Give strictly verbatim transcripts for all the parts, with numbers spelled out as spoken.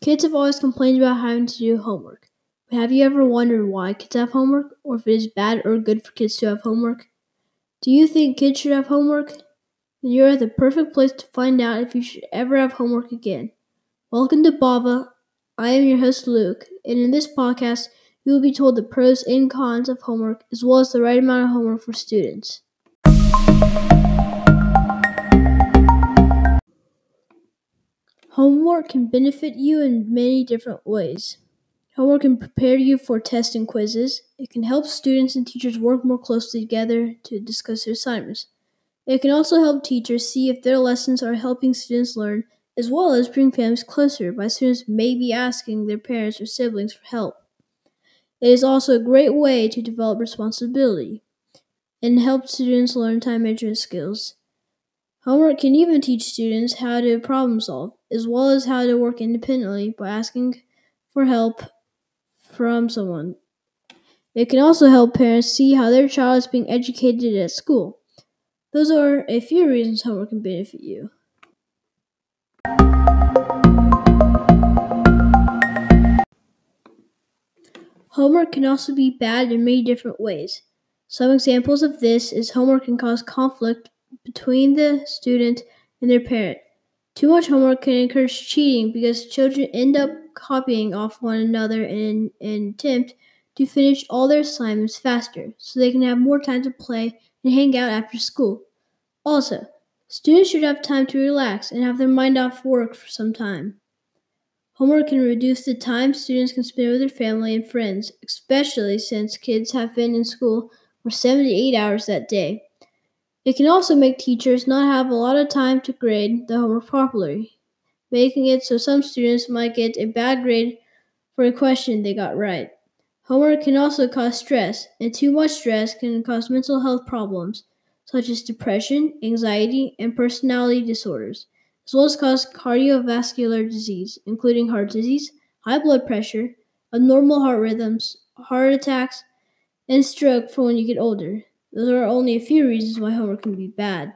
Kids have always complained about having to do homework. But have you ever wondered why kids have homework, or if it is bad or good for kids to have homework? Do you think kids should have homework? Then you're at the perfect place to find out if you should ever have homework again. Welcome to Bava. I am your host, Luke, and in this podcast, you will be told the pros and cons of homework, as well as the right amount of homework for students. Homework can benefit you in many different ways. Homework can prepare you for tests and quizzes. It can help students and teachers work more closely together to discuss their assignments. It can also help teachers see if their lessons are helping students learn, as well as bring families closer by students maybe asking their parents or siblings for help. It is also a great way to develop responsibility and help students learn time management skills. Homework can even teach students how to problem solve, as well as how to work independently by asking for help from someone. It can also help parents see how their child is being educated at school. Those are a few reasons homework can benefit you. Homework can also be bad in many different ways. Some examples of this is homework can cause conflict between the student and their parent. Too much homework can encourage cheating because children end up copying off one another in an attempt to finish all their assignments faster so they can have more time to play and hang out after school. Also, students should have time to relax and have their mind off work for some time. Homework can reduce the time students can spend with their family and friends, especially since kids have been in school for seven to eight hours that day. It can also make teachers not have a lot of time to grade the homework properly, making it so some students might get a bad grade for a question they got right. Homework can also cause stress, and too much stress can cause mental health problems, such as depression, anxiety, and personality disorders, as well as cause cardiovascular disease, including heart disease, high blood pressure, abnormal heart rhythms, heart attacks, and stroke for when you get older. Those are only a few reasons why homework can be bad.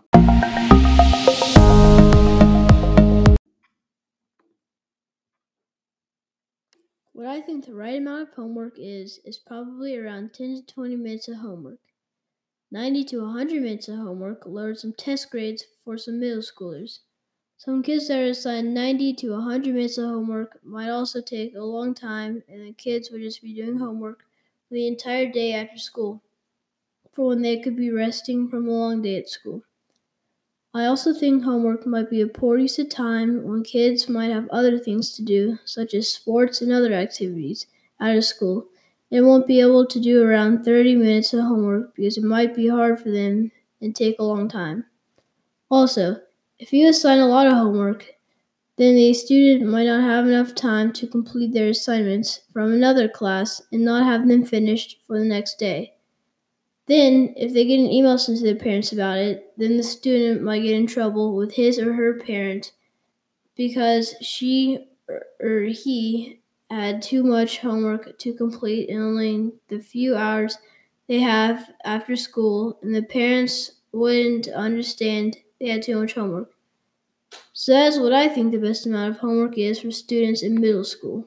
What I think the right amount of homework is, is probably around ten to twenty minutes of homework. ninety to one hundred minutes of homework lowers some test grades for some middle schoolers. Some kids that are assigned ninety to one hundred minutes of homework might also take a long time, and the kids would just be doing homework for the entire day after school, for when they could be resting from a long day at school. I also think homework might be a poor use of time when kids might have other things to do, such as sports and other activities, out of school, and won't be able to do around thirty minutes of homework because it might be hard for them and take a long time. Also, if you assign a lot of homework, then the student might not have enough time to complete their assignments from another class and not have them finished for the next day. Then, if they get an email sent to their parents about it, then the student might get in trouble with his or her parent because she or he had too much homework to complete in only the few hours they have after school, and the parents wouldn't understand they had too much homework. So that's what I think the best amount of homework is for students in middle school.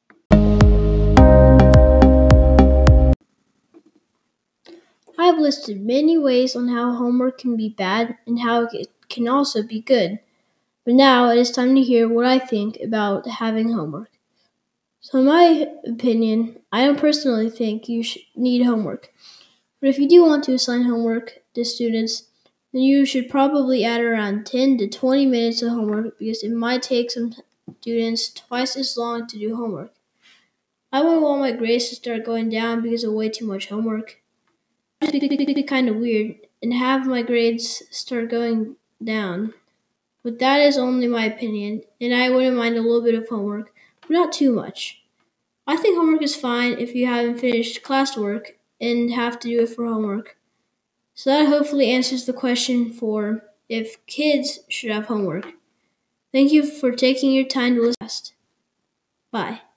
I have listed many ways on how homework can be bad and how it can also be good. But now it is time to hear what I think about having homework. So in my opinion, I don't personally think you should need homework. But if you do want to assign homework to students, then you should probably add around ten to twenty minutes of homework because it might take some students twice as long to do homework. I wouldn't want my grades to start going down because of way too much homework. It'd be kind of weird and have my grades start going down. But that is only my opinion, and I wouldn't mind a little bit of homework, but not too much. I think homework is fine if you haven't finished classwork and have to do it for homework. So that hopefully answers the question for if kids should have homework. Thank you for taking your time to listen. Bye.